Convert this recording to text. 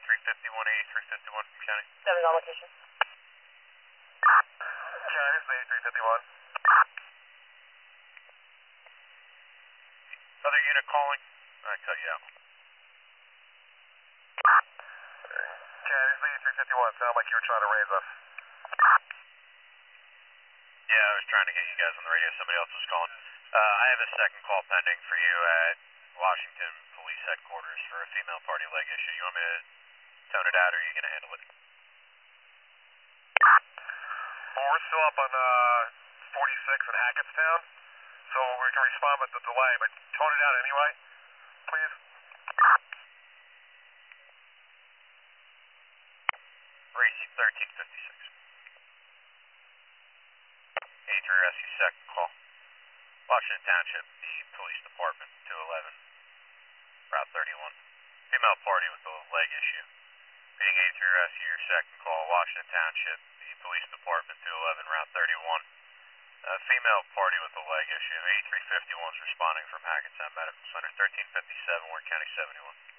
8351 from County. 7 on location. County, this is 8351. Other unit calling. I cut you out. County, this is 8351. Sounded like you were trying to raise us. Yeah, I was trying to get you guys on the radio. Somebody else was calling. I have a second call pending for you at Washington Police Headquarters for a female party leg issue. You want me to tone it out, or are you going to handle it? Well, we're still up on 46 in Hackettstown, so we can respond with the delay, but tone it out anyway, please. Racy 1356. 83 Rescue second call. Washington Township, the Police Department, 211, Route 31. Female party with a leg issue. Being 83 Rescue, your second call. Washington Township, the Police Department, 211, Route 31. Female party with a leg issue. 8351 is responding from Hackettstown Medical Center, 1357, Warren County 71.